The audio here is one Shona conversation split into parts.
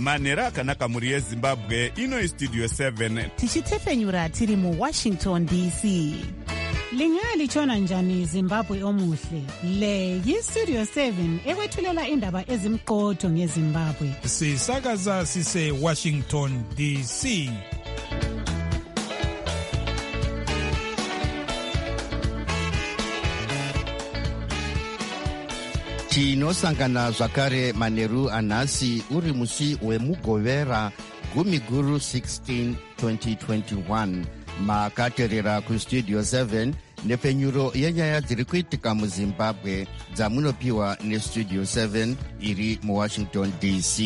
manhero akanaka mhuri yezimbabwe. Ino istudio 7 tichitefenyura tiri muWashington DC. Lingalitshona njani Zimbabwe omuhle? Le yistudio 7 ekwethulela indaba ezimqotho ngeZimbabwe. Sisakaza sise Washington DC. Tinosangana zvakare manheru anhasi uri musi wemugovera gumi guru 16 2021. Makaterera kustudio 7 nepfenyuro yenyaya dziri kuitika muZimbabwe dzamunopiwa nestudio 7 iri muWashington DC.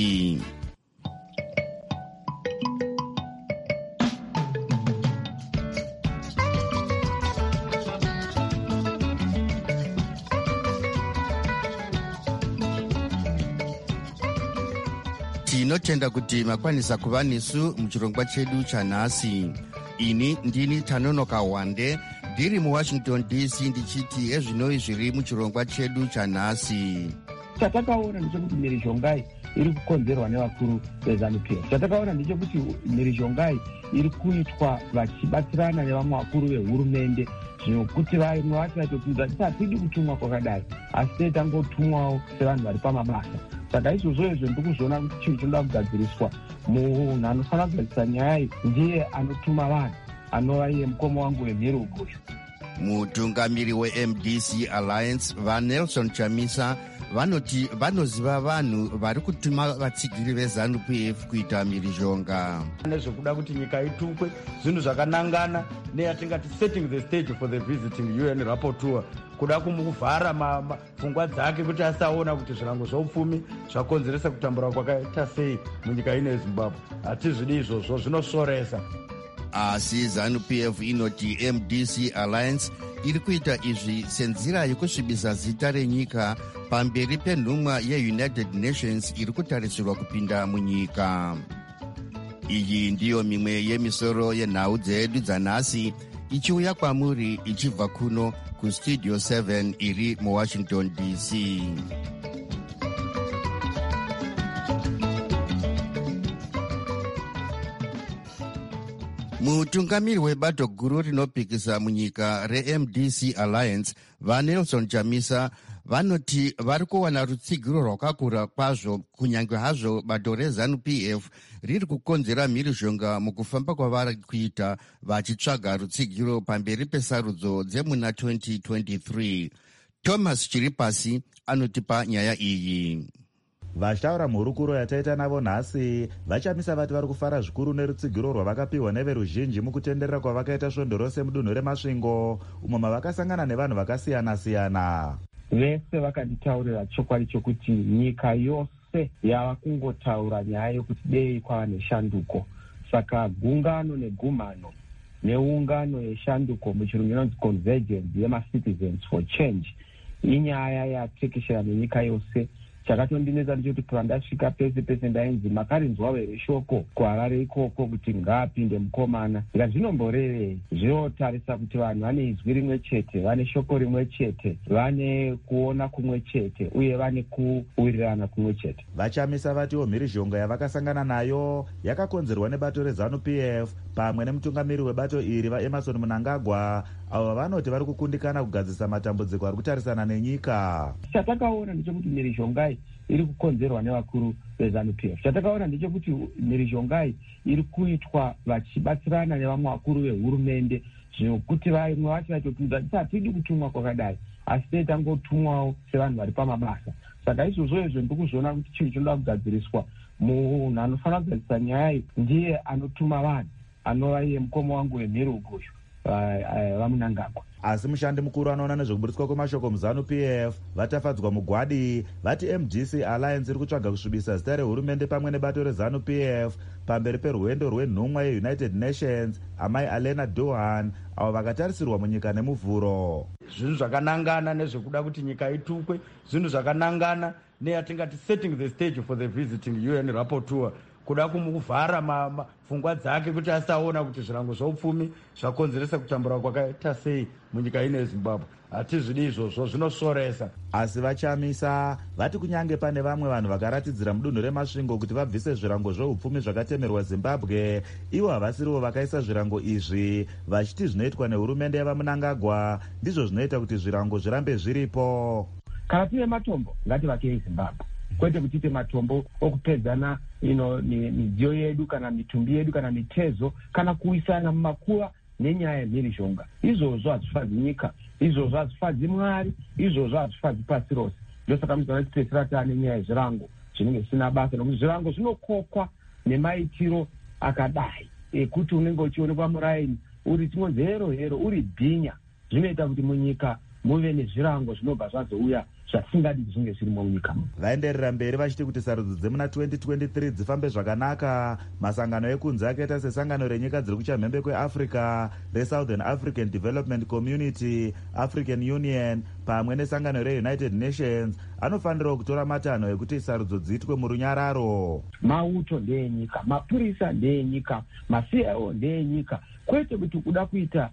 Tinotenda kuti makwanisa kuva nesu muchirongwa chedu chanhasi. Ini ndini Tanonoka Wande ndiri muWashington DC ndichiti ezvinoi zviri muchirongwa chedu chanhasi. Chatakaona ndechekuti mhirizhongai iri kukonzerwa nevakuru veZANU-PF. Chatakaona ndechekuti mhirizhongai iri kuitwa vachibatsirana nevamwe vakuru vehurumende, zvinokuti vamwe vati vatokudza tisatidi kutumwa kwakadai, asi tei tangotumwawo sevanhu vari pamabasa. Saka izvozvo ndikuzviona kuti chinhu chinoda kugadziriswa. Munhu anofanira kugadzirisa nyaya iyi ndiye anotuma vanhu, anova iye mukoma wangu wemhiri ugosho. Mutungamiri weMDC Alliance vaNelson Chamisa vanoti vanoziva vanhu vari kutuma vatsigiri veZANU-PF kuita mhirizhonga. Nezvekuda kuti nyika itukwe, zvinhu zvakanangana neyatingati setting the stage for the visiting UN rapporteur, kuda kumuvhara pfungwa dzake kuti asaona kuti zvirango zveupfumi zvakonzeresa kutambura kwakaita sei munyika ino yeZimbabwe. Hatizvidi izvozvo, zvinosoresa. Asi ZANU-PF inoti MDC Alliance iri kuita izvi senzira yekusvibisa zita renyika pamberi penhumwa yeUnited Nations iri kutarisirwa kupinda munyika. Iyi ndiyo mimwe yemisoro yenhau dzedu dzanhasi ichiuya kwamuri ichibva kuno kustudio 7 iri muWashington DC. Mutungamiri webato guru rinopikisa munyika reMDC Alliance vaNelson Chamisa vanoti vari kuwana rutsigiro rwakakura kwazvo, kunyange hazvo bato reZANU-PF riri kukonzera mhirizhonga mukufamba kwavari kuita vachitsvaga rutsigiro pamberi pesarudzo dzemuna 2023. Thomas Chiripasi anotipa nyaya iyi. Vachitaura mhurukuro yataita navo nhasi, vachamisa vati vari kufara zvikuru nerutsigiro rwavakapiwa neveruzhinji mukutenderera kwavakaita svondo rose mudunhu remasvingo, umo mavakasangana nevanhu vakasiyana-siyana. Vese vakanditaurira chokwadi chokuti nyika yose yava kungotaura nyaya yokuti dei kwava neshanduko. Saka gungano negumhano neungano yeshanduko, muchirungu inonzi convergence yemaCitizens for Change, inyaya yatekeshera nenyika yose. Chakatondinetsa ndechoti pandasvika pese ndainzi makarinzwawo here shoko kuHarare ikoko kuti ngaapinde mukomana. Ngazvinomborevei? Zvinotarisa kuti vanhu vane izwi rimwe chete, vane shoko rimwe chete, vane kuona kumwe chete, uye vane kuwirirana kumwe chete. Vachamisa vatiwo mhirizhonga yavakasangana nayo yakakonzerwa nebato reZANU-PF pamwe nemutungamiri webato iri vaEmerson Mnangagwa, avo vanoti vari kukundikana kugadzisa matambudziko ari kutarisana nenyika. Chatakaona ndechekuti mhirizhongai iri kukonzerwa nevakuru veZANU-PF. Chatakaona ndechekuti mhirizhongai iri kuitwa vachibatsirana nevamwe vakuru vehurumende, zvinokuti vamwe vati vatokudza tisatidi kutumwa kwakadai, asi tei tangotumwawo sevanhu vari pamabasa. Saka izvozvo ndikuzviona kuti chinhu chinoda kugadziriswa. Munhu anofanira kugadzisa nyaya iyi ndiye anotuma vanhu, anova iye mukoma wangu wemhiri ugosho, vaMnangagwa. Asi mushandi mukuru anoona nezvekuburitswa kwemashoko muZANU-PF vatafadzwa mugwadi vati MDC Alliance iri kutsvaga kusvibisa zita rehurumende pamwe nebato reZANU-PF pamberi perwendo rwenhumwa yeUnited Nations amai Alena Dohan, avo vakatarisirwa munyika nemuvhuro. Zvinhu zvakanangana nezvekuda kuti nyika itukwe, zvinhu zvakanangana neyatingati setting the stage for the visiting UN rapporteur, kuda kumuvhara pfungwa dzake kuti asaona kuti zvirango zveupfumi zvakonzeresa kutambura kwakaita sei munyika ino yezimbabwe. Hatizvidi izvozvo, zvinosoresa. Asi vachamisa vati kunyange pane vamwe vanhu vakaratidzira mudunhu remasvingo kuti vabvise zvirango zveupfumi zvakatemerwa Zimbabwe, ivo havasirivo vakaisa zvirango izvi, vachiti zvinoitwa nehurumende yavaMnangagwa ndizvo zvinoita kuti zvirango zvirambe zviripo. Kana tine matombo ngativakei Zimbabwe, kwete kuchite matombo okupedzana midziyo yedu kana mitumbi yedu kana mitezo kana kuisana mumakuva nenyaya yemhirizhonga. Izvozvo hazvifadzi nyika, izvozvo hazvifadzi Mwari, izvozvo hazvifadzi pasi rose. Ndosaka muzaona tipedzisira taane nyaya yezvirango zvinenge zvisina basa, nokuti zvirango zvinokokwa nemaitiro akadai ekuti unenge uchionekwa muraini uri tinonzi hero uri bhinya. Zvinoita kuti munyika muve nezvirango zvinobva zvazouya zvasingadi zvinge zvirimo munyika. Vaenderera mberi vachiti kuti sarudzo dzemuna 2023 dzifambe zvakanaka, masangano ekunze akaita sesangano renyika dziri kuchamhembe kweAfrica reSouthern African Development Community, African Union pamwe nesangano reUnited Nations anofanirawo kutora matanho ekuti sarudzo dziitwe murunyararo. Mauto ndeyenyika, mapurisa ndeyenyika, maCIO ndeyenyika, kwete kuti kuda kuita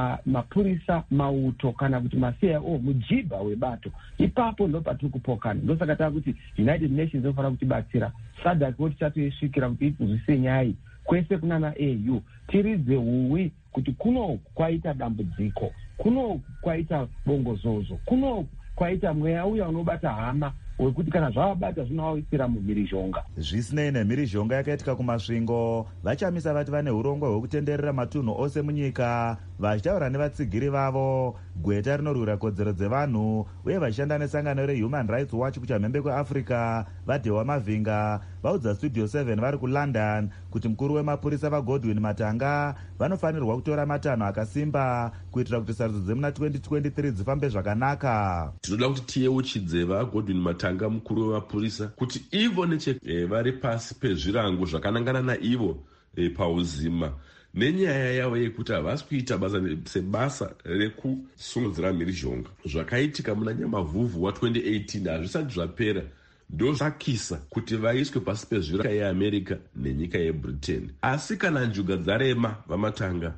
mapurisa mauto kana kuti maCIO mujibha webato. Ipapo ndo patiri kupokana. Ndosaka takuti United Nations inofanira kutibatsira. SADC voti chatoisvikira kuti ituzvise nyaya kwese kunana AU. Tiridze huwi kuti kunoku kwaita dambudziko, kunoku kwaita bongozozo, kunoku kwaita mweya uya unobata hama wekuti kana zvavabata zvinovaisira mumhirizhonga. Zvisinei nemhirizhonga yakaitika kumasvingo, vachamisa vati vane urongwa hwekutenderera matunhu ose munyika, vachitaura nevatsigiri vavo, gweta rinorwira kodzero dzevanhu uye vachishanda nesangano reHuman Rights Watch kuchamhembe kweAfrica vaDhewa Mavhinga vaudza Studio 7 vari kuLondon kuti mukuru wemapurisa vaGodwin Matanga vanofanirwa kutora matanho akasimba kuitira kuti sarudzo dzemuna 2023 dzifambe zvakanaka. Tinoda kuti tiyeuchidze vaGodwin Matanga mukuru wemapurisa kuti ivo vari pasi pezvirango zvakanangana naivo pauzima nenyaya yavo yekuti havasi kuita basa sebasa rekusungudzira mhirizhonga. Zvakaitika muna Nyamavhuvhu wa2018 hazvisati zvapera ndo zvakisa kuti vaiswe pasi pezvirango yeAmerica nenyika yeBritain. Asi kana njuga dzarema vaMatanga,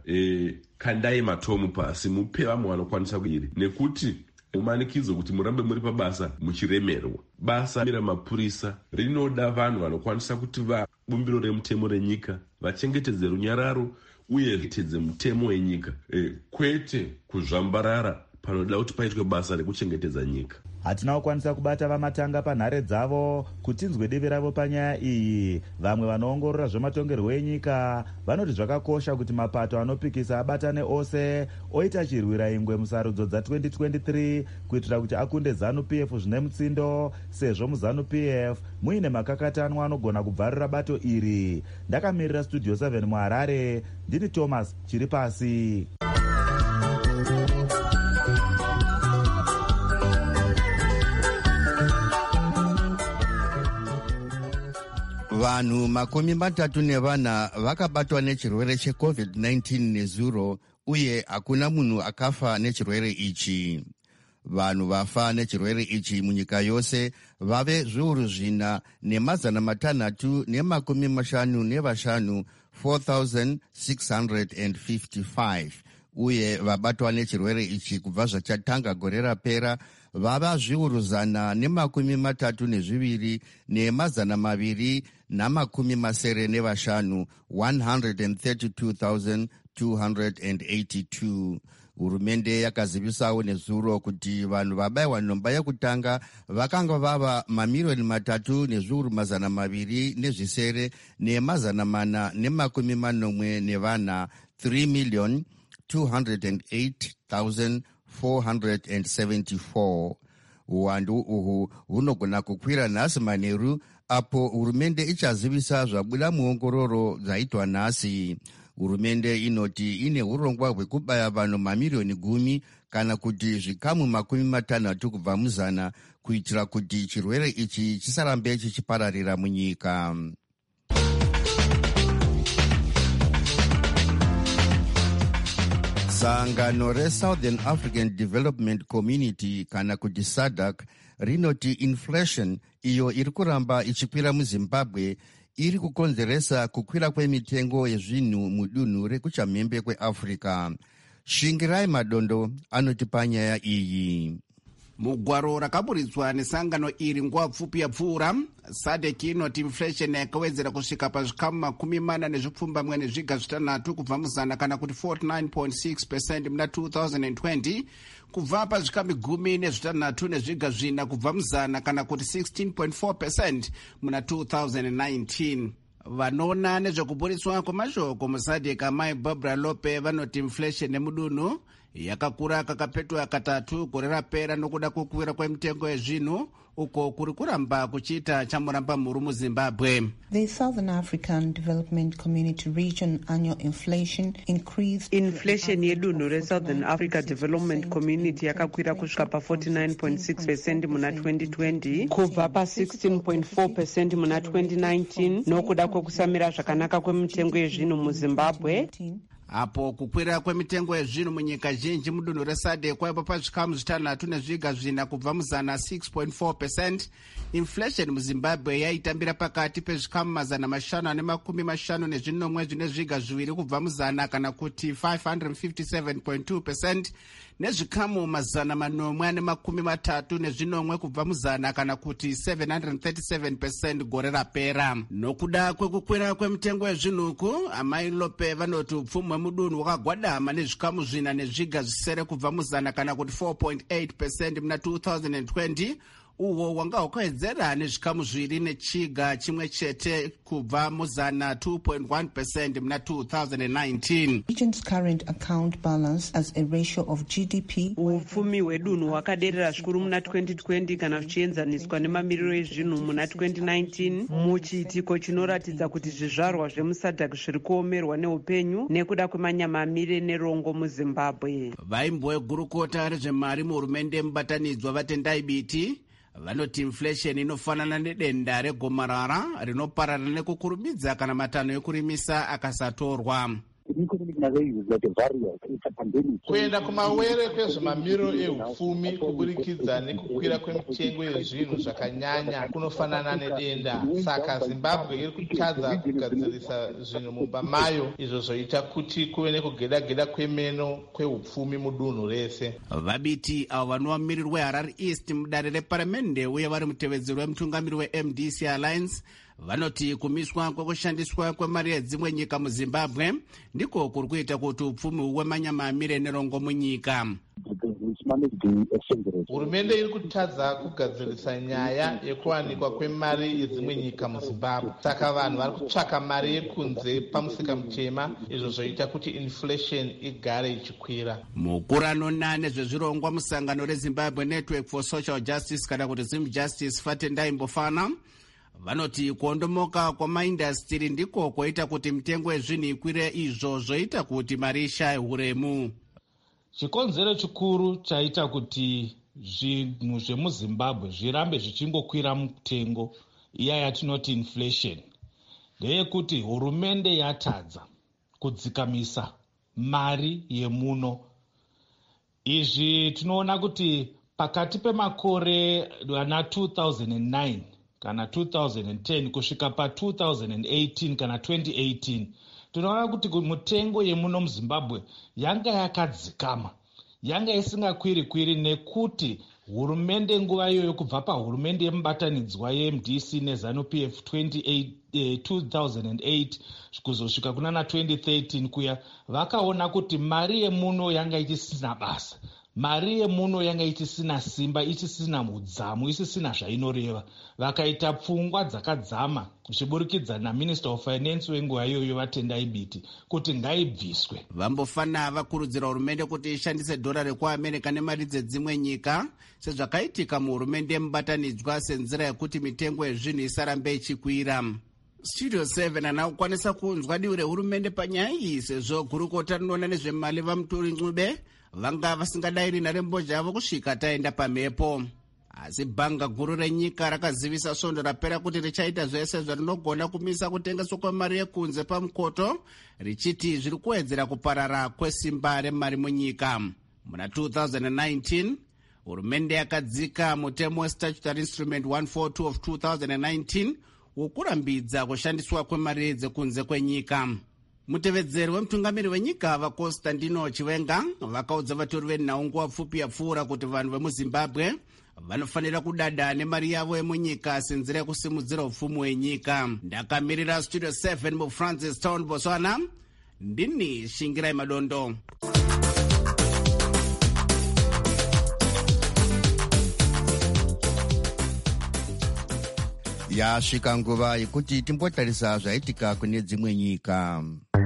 kandai matomu pasi, mupe vamwe vanokwanisa kuiri, nekuti umanikidzo kuti murambe muri pabasa muchiremerwa. Basa ramapurisa rinoda vanhu vanokwanisa kuti vabumbiro remutemo renyika vachengetedze runyararo uye vitedze mutemo wenyika, kwete kuzvambarara panoda kuti paitwe basa rekuchengetedza nyika. Hatina kukwanisa kubata vaMatanga panhare dzavo kuti tinzwe divi ravo panyaya iyi. Vamwe vanoongorora zvematongerwo enyika vanoti zvakakosha kuti mapato anopikisa abatane ose oita chirwira ingwe musarudzo dza2023 kuitira kuti akunde ZANU-PF zvine mutsindo, sezvo muZANU-PF muine makakatanwa anogona kubvarira bato iri. Ndakamirira Studio 7 muHarare, ndini Thomas Chiripasi. Vanhu 34 vakabatwa nechirwere cheCovid-19 nezuro uye hakuna munhu akafa nechirwere ichi. Vanhu vafa nechirwere ichi munyika yose vave zviuru 4,655 4,655 uye vabatwa nechirwere ichi kubva zvachatanga gore rapera vava zviuru 132 275 132,282. Hurumende yakazivisawo nezuro kuti vanhu vabayiwa nhomba yekutanga vakanga vava 3,200,000 480,474. 3,208,474. Uwandu uhu hunogona kukwira nhasi manheru apo hurumende ichazivisa zvabuda muongororo dzaitwa nhasi. Hurumende inoti ine urongwa hwekubaya vanhu mamirioni 10 kana kuti zvikamu 60 kubva muzana kuitira kuti chirwere ichi chisarambe chichipararira munyika. Sangano reSouthern African Development Community kana kuti SADC rinoti inflation iyo iri kuramba ichikwira muZimbabwe iri kukonzeresa kukwira kwemitengo yezvinhu mudunhu rekuchamhembe kweafrica. Shingirai Madondo anoti panyaya iyi. Mugwaro rakaburitswa nesangano iri nguva pfupi yapfuura, SADC inoti inflation yakawedzera kusvika pazvikamu 46.6 kubva muzana kana kuti 49.6% muna 2020 kubva pazvikamu 16.4 kubva muzana kana kuti 16.4% muna 2019. Vanoona nezvekuburitswa kwemashoko muSADC amai Barbara Lope vanoti inflation yemudunhu yakakura kakapetwa katatu gore rapera nokuda kukwira kwemitengo yezvinhu uko kuri kuramba kuchiita chamuramba mhuru muZimbabwe. The Southern African Development Community Region annual inflation increased. Inflation yedunhu reSouthern Africa Development Community yakakwira kusvika pa49.6% muna 2020 kubva pa16.4% muna 2019 nokuda kwekusamira zvakanaka kwemitengo yezvinhu muZimbabwe. Apo kukwira kwemitengo yezvinhu munyika zhinji mudunhu reSADC kwaipa pazvikamu 6.4 kubva muzana 6.4%. Inflation muZimbabwe yaitambira pakati pezvikamu 554 kubva muzana kana kuti 557.2% nezvikamu 430 kubva muzana kana kuti 737% gore rapera. Nokuda kwekukwira kwemitengo yezvinhuku, amai Lope vanoti upfumi hwemudunhu wakagwadama nezvikamu 4 kubva muzana kana kuti 4.8% muna 2020 uwo wanga wakawedzera nezvikamu 2.1 kubva muzana 2.1% muna 2019. Region's current account balance as a ratio of GDP. Upfumi hwedunhu hwakaderera zvikuru muna 2020 kana zvichienzaniswa nemamiriro ezvinhu muna 2019 muchiitiko chinoratidza kuti zvizvarwa zvemuSADC zviri kuomerwa neupenyu nekuda kwemanyamamire nerongo muZimbabwe. Vaimbogurukota rezvemari muhurumende mubatanidzwa vatendai biti vanoti inflation inofanana nedenda regomarara rinoparara nekukurumidza kana matanho ekurimisa akasatorwa. Kuenda kumawere kwezvemamiriro ehupfumi kuburikidza nekukwira kwemitengo yezvinhu zvakanyanya kunofanana nedenda. Saka Zimbabwe iri kutadza kugadzirisa zvinhu mumba mayo, izvo zvoita kuti kuve nekugeda-geda kwemeno kwehupfumi mudunhu rese. Vabiti avo vanova mumiriri weHarare East mudare reparamende uye vari mutevedzeri wemutungamiri weMDC Alliance vanoti kumiswa kwekushandiswa kwemari yedzimwe nyika muZimbabwe ndiko kuri kuita kuti upfumi hwemanyamamire nerongo munyika. Hurumende iri kutadza kugadzirisa nyaya yekuwanikwa kwemari yedzimwe nyika muZimbabwe. Saka vanhu vari kutsvaka mari yekunze pamusika mutema, izvo zvoita kuti inflation igare ichikwira. Mukuru anoona nezvezvirongwa musangano reZimbabwe Network for Social Justice kana kuti ZimJustice Fatendai Mbofana vanoti kuondomoka kwamaindastiri ndiko kwoita kuti mitengo yezvinhu ikwire, izvo zvoita kuti mari ishaye huremu. Chikonzero chikuru chaita kuti zvinhu zvemuZimbabwe zvirambe zvichingokwira mutengo iya yatinoti inflation ndeyekuti hurumende yatadza kudzikamisa mari yemuno. Izvi tinoona kuti pakati pemakore ana 2009 kana 2010 kusvika pa2018 kana 2018 tinoona kuti mutengo yemuno muZimbabwe yanga yakadzikama, yanga isingakwiri nekuti hurumende nguva iyoyo kubva pahurumende yemubatanidzwa yeMDC neZANU-PF 2008 kuzosvika kunana 2013 kuya vakaona kuti mari yemuno yanga ichisina basa, mari yemuno yanga ichisina simba, ichisina udzamu, isisina zvainoreva. Vakaita pfungwa dzakadzama zviburikidza naMinister of Finance wenguva iyoyo Vatendai Biti kuti ngaibviswe. Vambofana vakurudzira hurumende kuti ishandise dhora rekuAmerica nemari dzedzimwe nyika sezvakaitika muhurumende yemubatanidzwa senzira yekuti mitengo yezvinhu isarambe ichikwira. Studio 7 anakukwanisa kunzwa divi rehurumende panyaya iyi sezvo gurukota rinoona nezvemali vaMuturi Ncube vanga vasingadayiri nharembozha yavo kusvika taenda pamhepo. Asi bhanga guru renyika rakazivisa svondo rapera kuti richaita zvese zvarinogona kumisa kutengeswa kwemari yekunze pamukoto, richiti zviri kuwedzera kuparara kwesimba remari munyika. Muna 2019 hurumende yakadzika mutemo weStatutory Instrument 142 of 2019 wokurambidza kushandiswa kwemari dzekunze kwenyika. Mutevedzeri wemutungamiri wenyika vaConstantino Chiwenga vakaudza vatori venhau nguva pfupi yapfuura kuti vanhu vemuZimbabwe vanofanira kudada nemari yavo yemunyika senzira yekusimudzira upfumi hwenyika. Ndakamirira Studio 7 muFrancis Town, Botswana. Ndini Shingirai Madondo. Yasvika nguva yekuti timbotarisa zvaitika kune dzimwe nyika.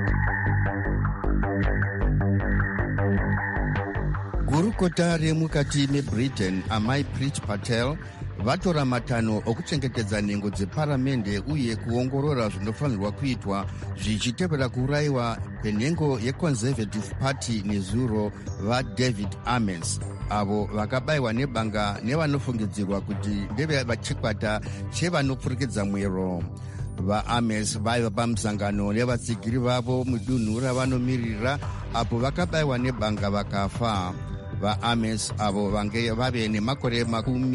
Gurukota remukati meBritain Amai Preet Patel vatora matanho okuchengetedza nhengo dzeparamende uye kuongorora zvinofanirwa kuitwa zvichitevera kuurayiwa kwenhengo yeConservative Party nezuro vaDavid Amess, avo vakabayiwa nebanga nevanofungidzirwa kuti ndevechikwata chevanopfurikidza mwero. VaAmess vaiva pamusangano nevatsigiri vavo mudunhu ravanomirira apo vakabayiwa nebanga vakafa. VaAmess avo vange vave nemakore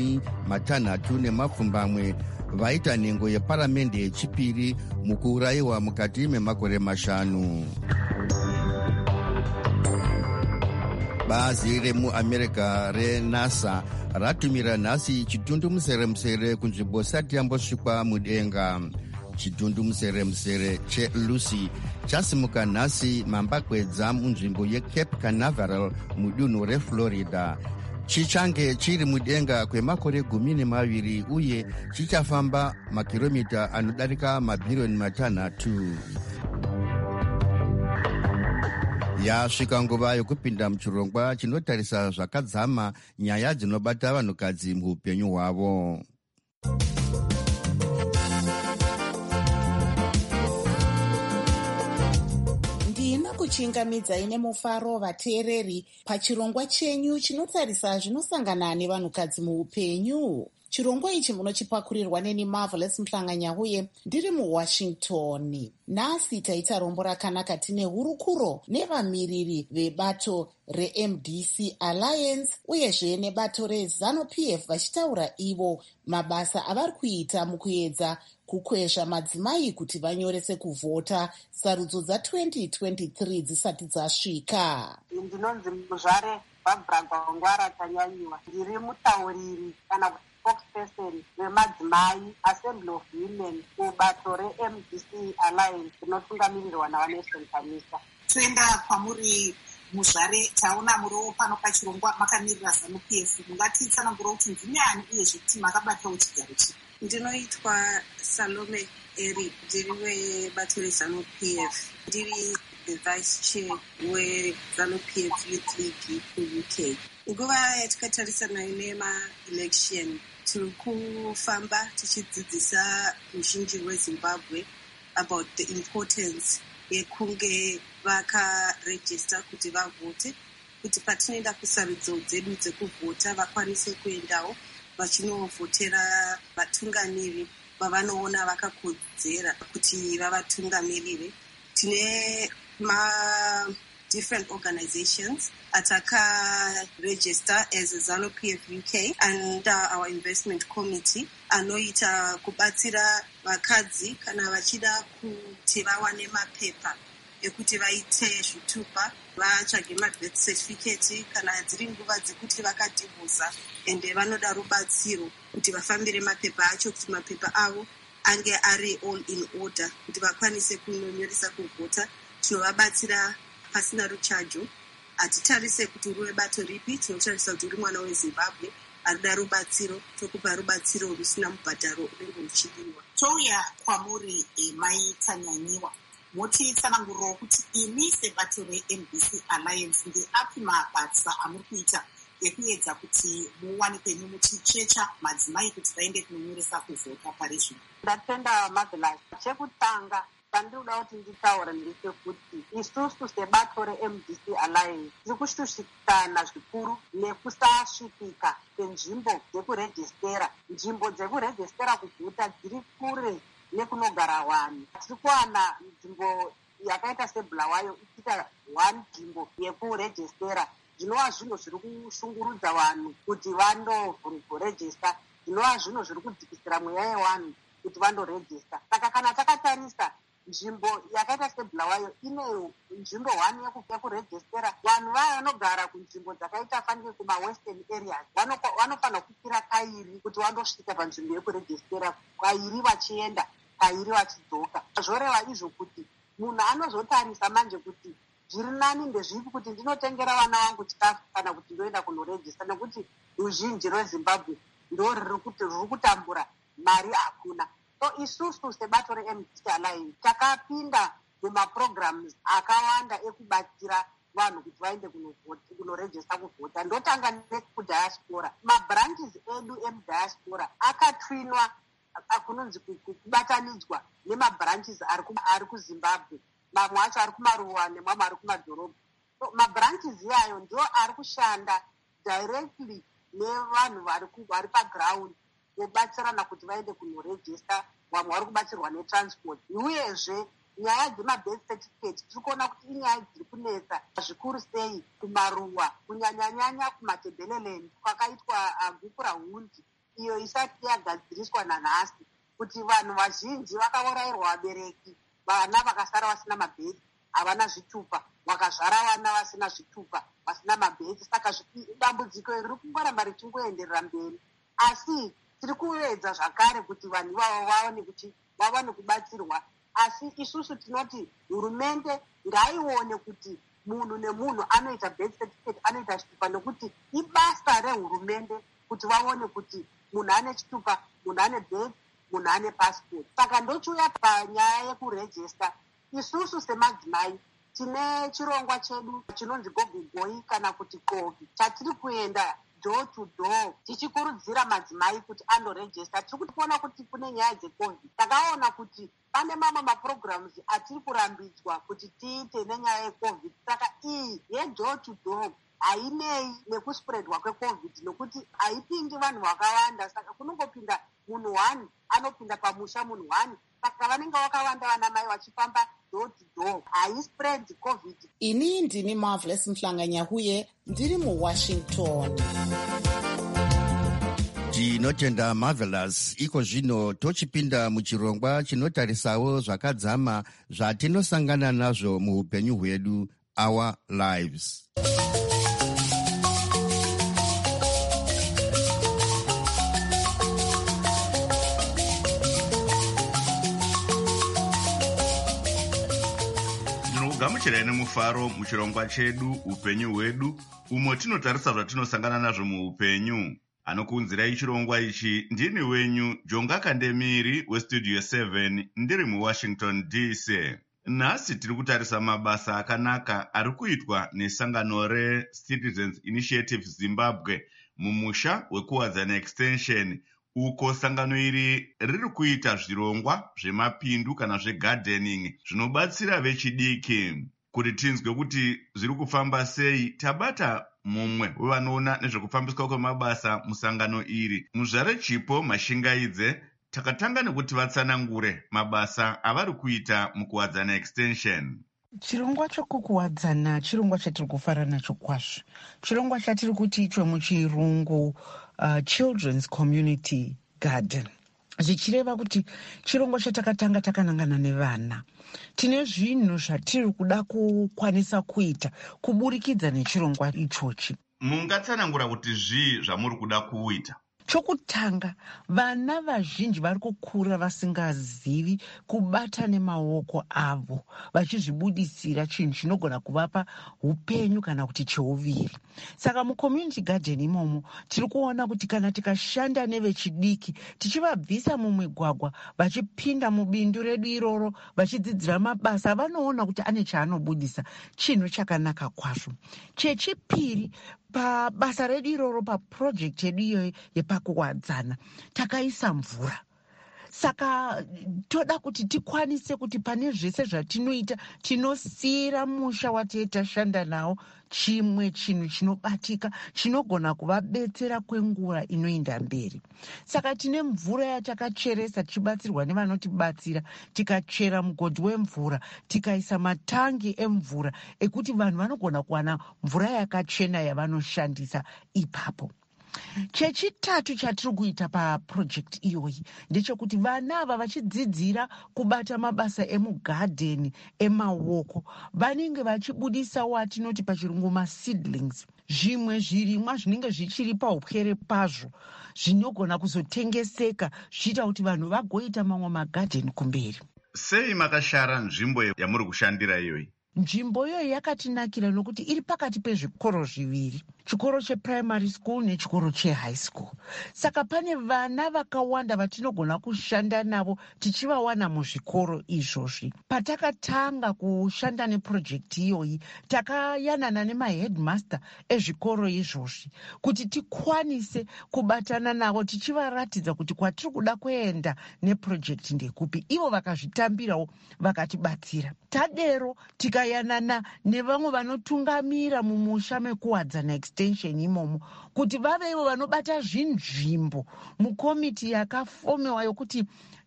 60 vaita nhengo yeparamende yechipiri mukuurayiwa mukati memakore 5. Bazi remuAmerica reNASA ratumira nhasi chitundumuseremusere kunzvimbo isati yambosvikwa mudenga. Chitundumuseremusere cheLucy chasimuka nhasi mambakwedza munzvimbo yeCape Canaveral mudunhu reFlorida. Chichange chiri mudenga kwemakore 12 uye chichafamba makiromita anodarika mabhiriyoni 6. Yasvika nguva yokupinda muchirongwa chinotarisa zvakadzama nyaya dzinobata vanhukadzi muupenyu hwavo. Kuchingamidzai nemufaro vateereri pachirongwa chenyu chinotarisa zvinosangana nevanhukadzi muupenyu. Chirongwa ichi munochipakurirwa neni Marvelous Mhlanganya uye ndiri muWashington. Nhasi taita rombo rakanaka tine hurukuro nevamiriri vebato reMDC Alliance uyezve nebato reZANU-PF vachitaura ivo mabasa avari kuita mukuedza kukwezva madzimai kuti vanyorese kuvhota sarudzo dza2023 dzisati dzasvika. Ndinonzi Muzvare Barbara Gwangwara Tanyanyiwa, ndiri mutauriri kana spokesperson vemadzimai Assembly of Women kubato reMDC Alliance rinotungamirirwa naVanation Chamisa. Toenda kwamuri Muzvare, taona muriwo pano pachirongwa makamirira ZANU-PF, mungatitsanangura kuti ndiniani uyezve kuti makabatawo chigaro chipi? Ndinoitwa Salome Eri, ndiri webato reZANU-PF, ndiri the vice chair weZANU-PF Youth League kuUK. Nguva yatakatarisana nema-election tiri kufamba tichidzidzisa ruzhinji rweZimbabwe about the importance yekunge vakarejista kuti vavhote, kuti patinoenda kusarudzo dzedu dzekuvhota vakwanise kuendawo vachinovhotera vatungamiri vavanoona vakakodzera kuti vavatungamirire. Tine different organizations ataka-register as ZANU-PF UK and our investment committee anoita kubatsira vakadzi kana vachida kuti vawane mapepa ekuti vaite zvitupa, vatsvage mabirth certificate kana dziri nguva dzekuti vakadhivhosa ende vanoda rubatsiro kuti vafambire mapepa acho kuti mapepa avo ange ari all in order kuti vakwanise kunonyoresa kuvhota. Tinovabatsira pasina ruchajo. Hatitarise kuti uri webato ripi, tinotarisa kuti uri mwana weZimbabwe arida rubatsiro, tokupa rubatsiro rusina mubhadharo unenge uchidiwa. Touya kwamuri Mai Tanyanyiwa, motitsanangurirawo kuti imi sebato reMDC Alliance ndeapi mabasa amuri kuita ekuedza kuti muwanikwe muchichecha madzimai kuti vaende kunonyoresa kuvhota pari zvino? Ndatenda Marvelous. Chekutanga pandinoda kuti nditaura ndechekuti isusu sebato reMDC Alliance tiri kushushikana zvikuru nekusasvikika kwenzvimbo dzekurejistera. Nzvimbo dzekurejistera kuvhota dziri kure nekunogara vanhu. Tiri kuwana nzvimbo yakaita seBulawayo ichiita 1 nzvimbo yekurejistera. Zvinova zvinhu zviri kushungurudza vanhu kuti vandorejista. Zvinova zvinhu zviri kudzikisira mweya yevanhu kuti vandorejista. Saka kana takatarisa nzvimbo yakaita sebulawayo ine nzvimbo 1 yekurejistera, vanhu vaya vanogara kunzvimbo dzakaita fanike kumawestern areas vanofanira kukwira kairi kuti vandosvika panzvimbo yekurejistera, kairi vachienda kairi vachidzoka. Zvoreva izvo kuti munhu anozotarisa manje kuti zviri nani ndezvipi kuti ndinotengera vana vangu chikafu kana kuti ndoenda kunorejista, nekuti ruzhinji rwezimbabwe ndo riri kutambura, mari hakuna. So isusu sebato reMDC Alliance takapinda mumaprograms akawanda ekubatsira vanhu kuti vaende kunorejista kuvhota. Ndotanga nekudhayasipora, mabranches edu emudiaspora akatwinwa kunonzi kubatanidzwa nemabranches ari kuzimbabwe, mamwe acho ari kumaruwa nemamwe ari kumadhorobha. So mabranches iyayo ndio ari kushanda directly nevanhu vari paground kubatsirana kuti vaende kunorejista, vamwe vari kubatsirwa netransport. Uyezve nyaya dzemabirth certificate tiri kuona kuti inyaya dziri kunetsa zvikuru sei kumaruwa, kunyanyanyanya kumatebeleland kwakaitwa guku rahundi iyo isati yagadziriswa nanhasi, kuti vanhu vazhinji vakaurayirwa vabereki, vana vakasara vasina mabhethi, havana zvitupa, vakazvara vana vasina zvitupa, vasina mabhethi. Saka dambudziko riri kungoramba richingoenderera mberi, asi tiri kuedza zvakare kuti vanhu ivavo vawane kubatsirwa. Asi isusu tinoti hurumende ngaione kuti munhu nemunhu anoita birth certificate, anoita chitupa, nekuti ibasa rehurumende kuti vaone kuti munhu ane chitupa, munhu ane birth, munhu ane passport. Saka ndochiuya panyaya yekurejista. Isusu semadzimai tine chirongwa chedu chinonzi gogogoi kana kuti COVID, chatiri kuenda door to door tichikurudzira madzimai kuti andorejista. Tiri kuona kuti kune nyaya dzeCovid, takaona kuti pane mamwe maprograms atiri kurambidzwa kuti tiite nenyaya yeCovid. Saka iyi yedoor to door hainei nekuspreadwa kweCovid, nekuti haipindi vanhu vakawanda. Saka kunongopinda munhu 1, anopinda pamusha munhu 1. Saka vanenge vakawanda vanamai vachifamba door to door, haispread COVID. Ini ndini Marvelous Mhlanganyahuye, ndiri muWashington. Tinotenda Marvelous. Iko zvino tochipinda muchirongwa chinotarisawo zvakadzama zvatinosangana nazvo muupenyu hwedu, Our Lives. gamuchirai nemufaro muchirongwa chedu upenyu hwedu, umo tinotarisa zvatinosangana nazvo muupenyu. Anokuunzirai chirongwa ichi ndini wenyu Jonga Kandemiri westudio 7 ndiri muWashington DC. Nhasi tiri kutarisa mabasa akanaka ari kuitwa nesangano reCitizens Initiative Zimbabwe mumusha wekuwadzana extension, uko sangano iri riri kuita zvirongwa zvemapindu kana zvegardening zvinobatsira vechidiki. Kuti tinzwe kuti zviri kufamba sei, tabata mumwe wevanoona nezvekufambiswa kwemabasa musangano iri, Muzvare Chipo Mashingaidze. Takatanga nekuti vatsanangure mabasa avari kuita mukuwadzana extension. Chirongwa chokukuwadzana chirongwa chatiri kufara nacho kwazvo. Chirongwa chatiri kuti ichwe muchirungu Children's Community Garden. Zvichireva kuti chirongwa chatakatanga takanangana nevana. Tine zvinhu zvatiri kuda kukwanisa kuita kuburikidza nechirongwa ichochi. Mungatsanangura kuti zvii zvamuri kuda kuita? Chokutanga, vana vazhinji vari kukura vasingazivi kubata nemaoko avo, vachizvibudisira chinhu chinogona kuvapa upenyu kana kuti cheuviri. Saka mucommunity garden imomo tiri kuona kuti kana tikashanda nevechidiki tichivabvisa mumigwagwa vachipinda mubindu redu iroro vachidzidzira mabasa, vanoona kuti ane chaanobudisa, chinhu chakanaka kwazvo. Chechipiri, pabasa redu iroro, paprojekti yedu iyoyo yepakuwadzana takaisa mvura. Saka toda kuti tikwanise kuti pane zvese zvatinoita tinosiyira musha watashanda nawo chimwe chinhu chinobatika chinogona kuvabetsera kwenguva inoenda mberi. Saka tine mvura yatakacheresa tichibatsirwa nevanotibatsira, tikachera mugodhi wemvura, tikaisa matangi emvura ekuti vanhu vanogona kuwana mvura yakachena yavanoshandisa ipapo. Chechitatu chatiri kuita paprojekti iyoyi ndechekuti vana ava vachidzidzira kubata mabasa emugadheni emaoko vanenge vachibudisa watinoti pachirungu maseedlings, zvimwe zvirimwa zvinenge zvichiri paupwere pazvo zvinogona kuzotengeseka zvichiita kuti vanhu vagoita mamwe magadheni kumberi. Sei makashara nzvimbo yamuri kushandira iyoyi? Nzvimbo iyoyi yakatinakira nokuti iri pakati pezvikoro zviviri, chikoro cheprimary school nechikoro chehigh school. Saka pane vana vakawanda vatinogona kushanda navo tichivawana muzvikoro izvozvi. Patakatanga kushanda neprojekti iyoyi takayanana nemaheadmaster ezvikoro izvozvi kuti tikwanise kubatana navo tichivaratidza kuti kwatiri kuda kuenda neprojekti ndekupi. Ivo vakazvitambirawo vakatibatsira. Tadero tikayanana nevamwe vanotungamira mumusha mekuwadzana extension imomo kuti vavevo vanobata zvinzvimbo mukomiti yakafomewa yokuti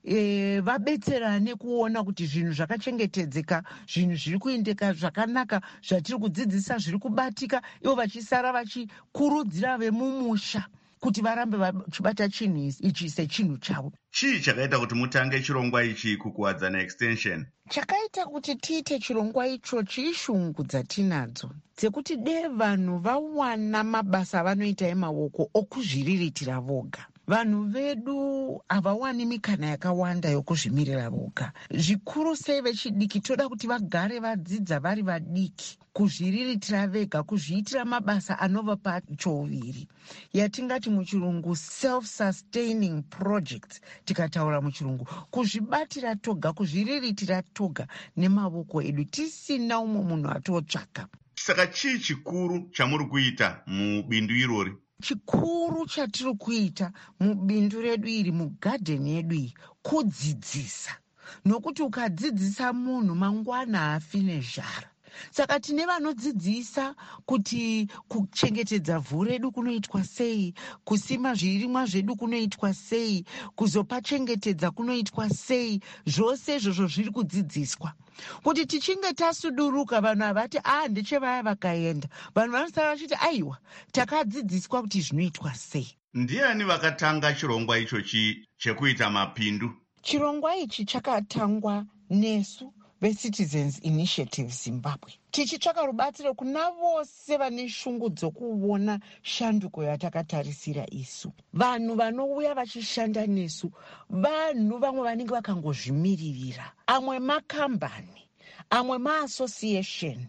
vabetserane kuona kuti zvinhu zvakachengetedzeka, zvinhu zviri kuendeka zvakanaka, zvatiri kudzidzisa zviri kubatika, ivo vachisara vachikurudzira vemumusha kuti varambe vachibata chinhu ichi sechinhu chavo. Chii chakaita kuti mutange chirongwa ichi kukuwadzana extension? Chakaita kuti tiite chirongwa ichochi ishungu dzatinadzo dzekuti dei vanhu vawana mabasa avanoita emaoko okuzviriritira voga. Vanhu vedu havawani mikana yakawanda yokuzvimirira voga. Zvikuru sei vechidiki toda kuti vagare vadzidza vari vadiki, kuzviriritira vega, kuzviitira mabasa anova pachoviri, yatingati muchirungu self-sustaining projects. Tikataura muchirungu kuzvibatira toga, kuzviriritira toga nemavoko edu tisina umwe munhu atotsvaka. Saka chii chikuru chamuri kuita mubindu irori? Chikuru chatiri kuita mubindu redu iri, mugadheni yedu iyi, kudzidzisa. Nokuti ukadzidzisa munhu mangwana haafi nezhara. Saka tine vanodzidzisa kuti kuchengetedza vhu redu kunoitwa sei, kusima zvirimwa zvedu kunoitwa sei, kuzopachengetedza kunoitwa sei. Zvose izvozvo zviri kudzidziswa. Kuti tichinge tasuduruka vanhu havati ndechevaya vakaenda. Vanhu vanosara vachiti aiwa takadzidziswa kuti zvinoitwa sei. Ndiani vakatanga chirongwa ichochi chekuita mapindu? Chirongwa ichi chakatangwa nesu veCitizens Initiative Zimbabwe, tichitsvaka rubatsiro kuna vose vane shungu dzokuona shanduko yatakatarisira isu. Vanhu vanouya vachishanda nesu, vanhu vamwe vanenge vakangozvimiririra, amwe makambani, amwe maassociation,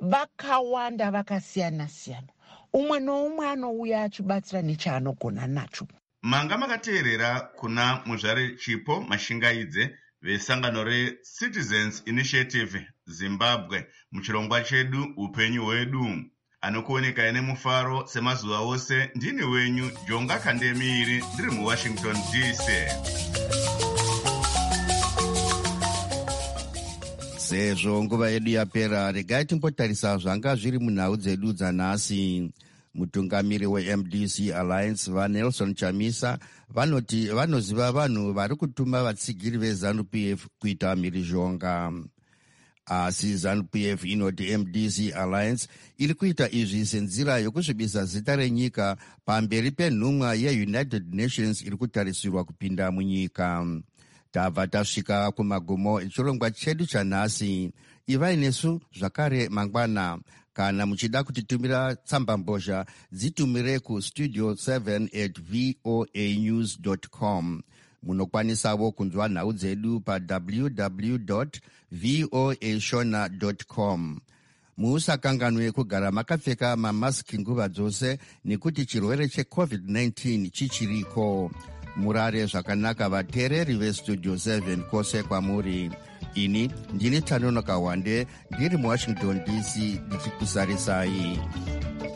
vakawanda vakasiyana-siyana. Umwe noumwe anouya achibatsira nechaanogona nacho. Manga makateerera kuna muzvare Chipo Mashingaidze vesangano reCitizens Initiative Zimbabwe muchirongwa chedu upenyu hwedu. Anokuonekai nemufaro semazuva ose ndini wenyu Jonga Kandemiri ndiri muWashington DC. Sezvo nguva yedu yapera, regai timbotarisa zvanga zviri munhau dzedu dzanhasi. Mutungamiri weMDC Alliance vaNelson Chamisa vanoti vanoziva vanhu vari kutuma vatsigiri veZANU-PF kuita mhirizhonga. Asi ZANU-PF inoti MDC Alliance iri kuita izvi senzira yokusvibisa zita renyika pamberi penhumwa yeUnited Nations iri kutarisirwa kupinda munyika. Tabva tasvika kumagumo echirongwa chedu chanhasi. Ivai nesu zvakare mangwana. Kana muchida kutitumira tsambambozha dzitumire kustudio 7@voanews.com. Munokwanisawo kunzwa nhau dzedu www.voashona.com. Musakanganwe kugara makapfeka mamasiki nguva dzose nekuti chirwere cheCovid-19 chichiriko. Murare zvakanaka vateereri vestudio 7 kwose kwamuri. Ini ndini Tanonoka Wande ndiri muWashington DC ndichikusarisai.